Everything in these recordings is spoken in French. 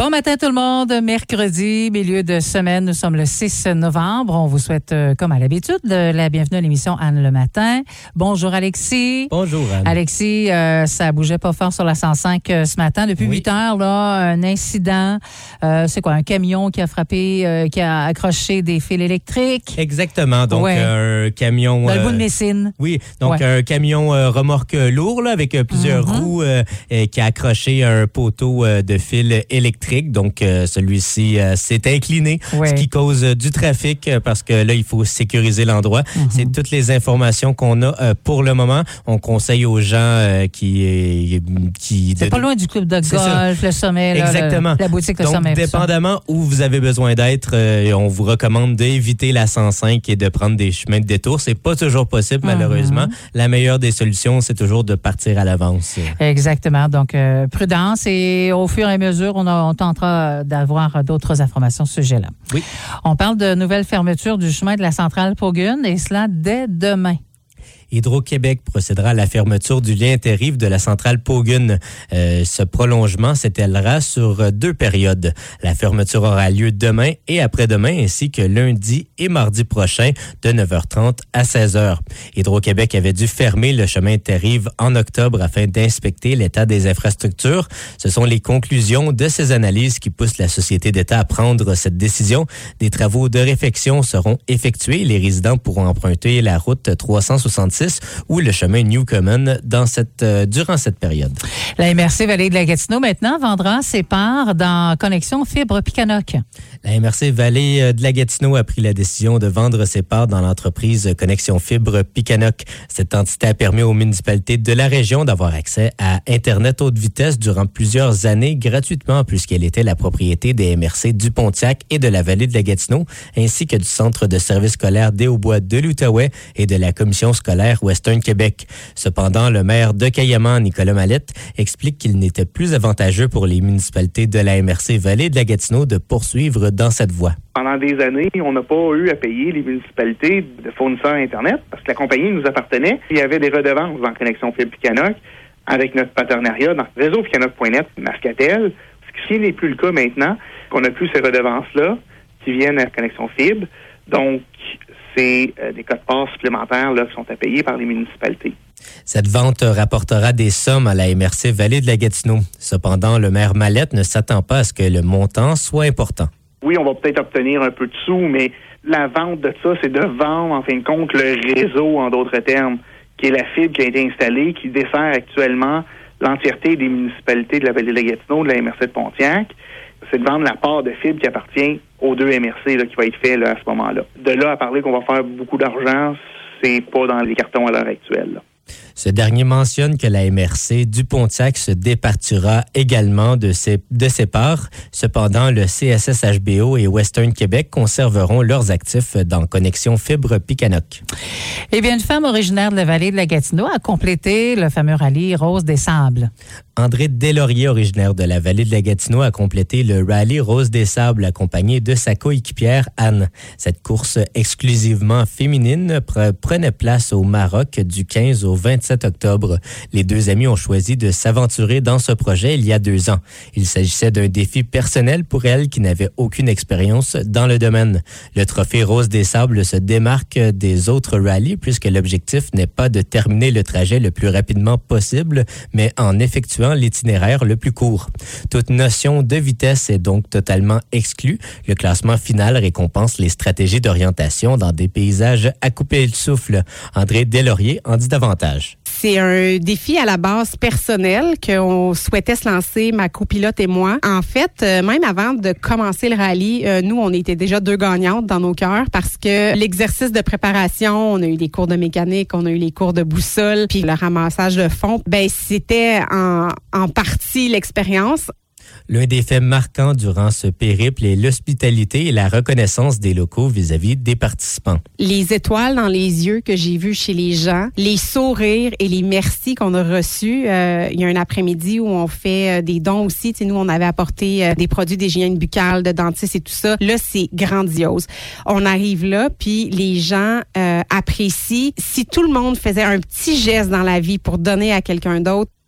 Bon matin tout le monde, mercredi, milieu de semaine, nous sommes le 6 novembre. On vous souhaite, comme à l'habitude, la bienvenue à l'émission Anne le matin. Bonjour Alexis. Bonjour Anne. Alexis, ça bougeait pas fort sur la 105 ce matin. Depuis 8 heures, là, un incident. C'est quoi, un camion qui a frappé, qui a accroché des fils électriques? Exactement, donc un camion... Dans le bout de Messine. Oui, donc un camion remorque lourd là, avec plusieurs roues qui a accroché un poteau de fils électriques. Donc, celui-ci s'est incliné, ce qui cause du trafic parce que là, il faut sécuriser l'endroit. C'est toutes les informations qu'on a pour le moment. On conseille aux gens qui c'est pas loin du club de golf, le sommet, là, exactement. La boutique Le donc, Sommet. Donc, dépendamment où vous avez besoin d'être, on vous recommande d'éviter la 105 et de prendre des chemins de détour. C'est pas toujours possible, malheureusement. La meilleure des solutions, c'est toujours de partir à l'avance. Exactement. Donc, prudence et au fur et à mesure, on tentera d'avoir d'autres informations à ce sujet-là. Oui. On parle de nouvelles fermetures du chemin de la centrale Pawgun et cela dès demain. Hydro-Québec procédera à la fermeture du lien interrive de la centrale Pawgun. Ce prolongement s'étalera sur 2 périodes. La fermeture aura lieu demain et après-demain, ainsi que lundi et mardi prochain de 9h30 à 16h. Hydro-Québec avait dû fermer le chemin interrive en octobre afin d'inspecter l'état des infrastructures. Ce sont les conclusions de ces analyses qui poussent la société d'État à prendre cette décision. Des travaux de réfection seront effectués. Les résidents pourront emprunter la route 366 ou le chemin Newcomen durant cette période. La MRC Vallée de la Gatineau, maintenant, vendra ses parts dans Connexion Fibre Picanoc. La MRC Vallée de la Gatineau a pris la décision de vendre ses parts dans l'entreprise Connexion Fibre Picanoc. Cette entité a permis aux municipalités de la région d'avoir accès à Internet haute vitesse durant plusieurs années gratuitement puisqu'elle était la propriété des MRC du Pontiac et de la Vallée de la Gatineau, ainsi que du Centre de services scolaires des Hauts-Bois de l'Outaouais et de la Commission scolaire Western Québec. Cependant, le maire de Cayamant, Nicolas Mallette, explique qu'il n'était plus avantageux pour les municipalités de la MRC Vallée de la Gatineau de poursuivre dans cette voie. Pendant des années, on n'a pas eu à payer les municipalités de fournisseurs Internet parce que la compagnie nous appartenait. Il y avait des redevances dans Connexion Fibre Picanoc avec notre partenariat dans réseau-picanoc.net, Mascatel. Ce qui n'est plus le cas maintenant, qu'on n'a plus ces redevances-là qui viennent à Connexion Fibre. Donc, c'est des codes-parts supplémentaires là, qui sont à payer par les municipalités. Cette vente rapportera des sommes à la MRC Vallée de la Gatineau. Cependant, le maire Mallette ne s'attend pas à ce que le montant soit important. Oui, on va peut-être obtenir un peu de sous, mais la vente de ça, c'est de vendre, en fin de compte, le réseau, en d'autres termes, qui est la fibre qui a été installée, qui dessert actuellement l'entièreté des municipalités de la Vallée de la Gatineau, de la MRC de Pontiac. C'est de vendre la part de fibre qui appartient aux 2 MRC là, qui va être fait là, à ce moment-là. De là à parler qu'on va faire beaucoup d'argent, c'est pas dans les cartons à l'heure actuelle. Là. Ce dernier mentionne que la MRC du Pontiac se départira également de ses parts. Cependant, le CSSHBO et Western Québec conserveront leurs actifs dans Connexion Fibre Picanoc. Eh bien, une femme originaire de la Vallée de la Gatineau a complété le fameux rallye Rose des Sables. André Deslauriers, originaire de la Vallée de la Gatineau, a complété le rallye Rose des Sables accompagné de sa coéquipière Anne. Cette course exclusivement féminine prenait place au Maroc du 15 au 27 octobre. Les 2 amis ont choisi de s'aventurer dans ce projet il y a 2 ans. Il s'agissait d'un défi personnel pour elle qui n'avait aucune expérience dans le domaine. Le trophée Rose des Sables se démarque des autres rallyes puisque l'objectif n'est pas de terminer le trajet le plus rapidement possible, mais en effectuant l'itinéraire le plus court. Toute notion de vitesse est donc totalement exclue. Le classement final récompense les stratégies d'orientation dans des paysages à couper le souffle. André Deslauriers en dit davantage. C'est un défi à la base personnel qu'on souhaitait se lancer, ma copilote et moi. En fait, même avant de commencer le rallye, nous, on était déjà 2 gagnantes dans nos cœurs parce que l'exercice de préparation, on a eu des cours de mécanique, on a eu les cours de boussole, puis le ramassage de fond, c'était en partie l'expérience. L'un des faits marquants durant ce périple est l'hospitalité et la reconnaissance des locaux vis-à-vis des participants. Les étoiles dans les yeux que j'ai vues chez les gens, les sourires et les merci qu'on a reçus. Il y a un après-midi où on fait des dons aussi. Tu sais, nous, on avait apporté des produits d'hygiène buccale, de dentistes et tout ça. Là, c'est grandiose. On arrive là, puis les gens apprécient. Si tout le monde faisait un petit geste dans la vie pour donner à quelqu'un d'autre,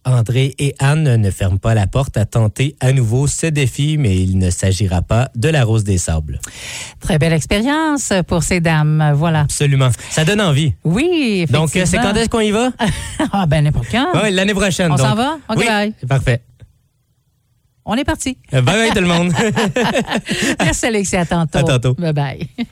André et Anne ne ferment pas la porte à tenter à nouveau ce défi, mais il ne s'agira pas de la Rose des Sables. Très belle expérience pour ces dames. Voilà. Absolument. Ça donne envie. Oui, effectivement. Donc, c'est quand est-ce qu'on y va? Ah, ben n'importe quand. Oui, l'année prochaine. On donc. s'en va? OK, oui, bye. Parfait. On est parti. Bye bye tout le monde. Merci Alexis, à tantôt. À tantôt. Bye bye.